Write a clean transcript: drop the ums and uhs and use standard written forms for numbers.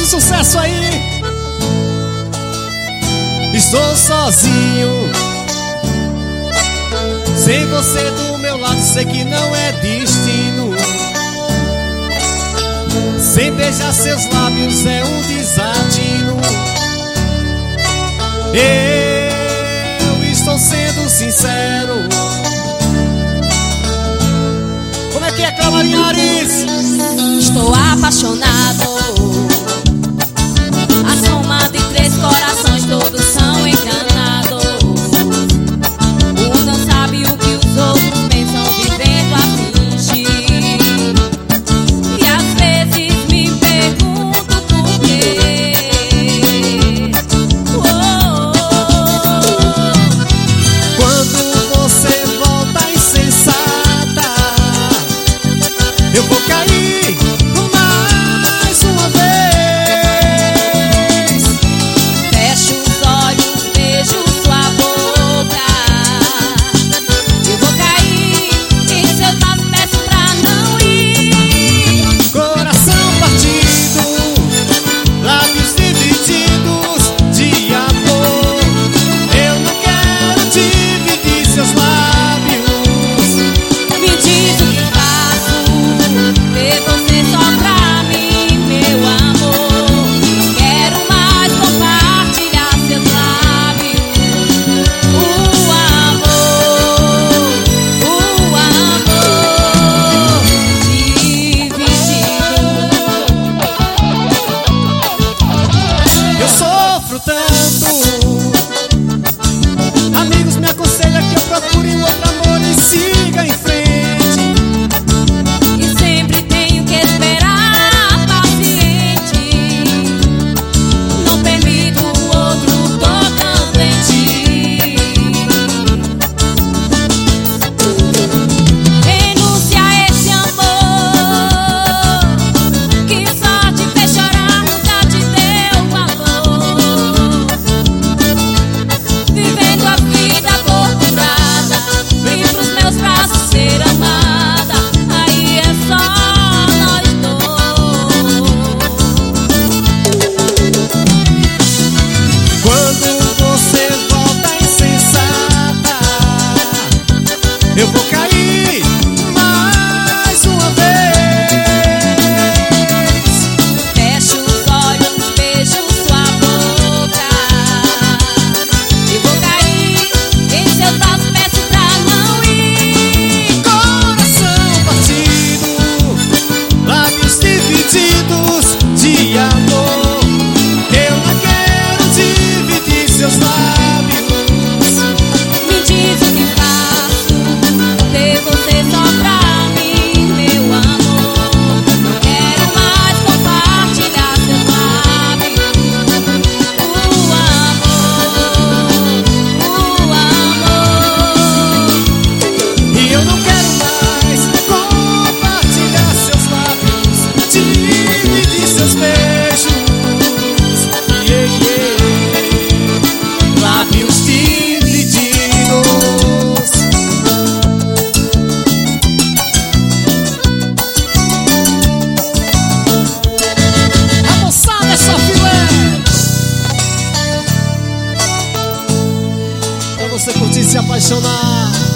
sucesso aí. Estou sozinho, sem você do meu lado, sei que não é destino. Sem beijar seus lábios é um desatino. Eu estou sendo sincero. Como é que é, Camarim Aris? Estou apaixonado. A soma de 3 corações, todos são enganados. Um não sabe o que os outros pensam, vivendo a fingir. E às vezes me pergunto por quê. Quando você volta insensata, eu vou cair mais uma vez. Fecho os olhos, beijo sua boca. Eu vou cair em seus braços, peço pra não ir. Coração partido, lábios divididos de amor. Eu não quero dividir seus lábios. Me diz o que faço, ter você só pra mim, meu amor. Não quero mais compartilhar seus lábios. O amor dividido. Eu sofro tanto. Amigos me aconselham que eu procure um outro amor e siga em frente. E sempre tenho que esperar paciente. Não permito o outro tocando em ti. Renúncia a esse amor que só te fez chorar, nunca te deu valor. Vivendo a vida torturada, vem pros meus braços ser amada. Aí é só nós dois. Quando você volta insensata, eu vou cair mais uma vez. Fecho os olhos, beijo sua boca. Eu vou cair em seus braços, peço pra não ir. Coração partido, lábios divididos de amor. Eu não quero dividir seus lábios. Me diz o que faço, ter você só pra mim, meu amor. Não quero mais compartilhar seus lábios. O amor. E eu não quero mais compartilhar seus lábios, dividir seus beijos. Yeah, yeah. Lábios divididos. A moçada é só filé. Pra você curtir e se apaixonar.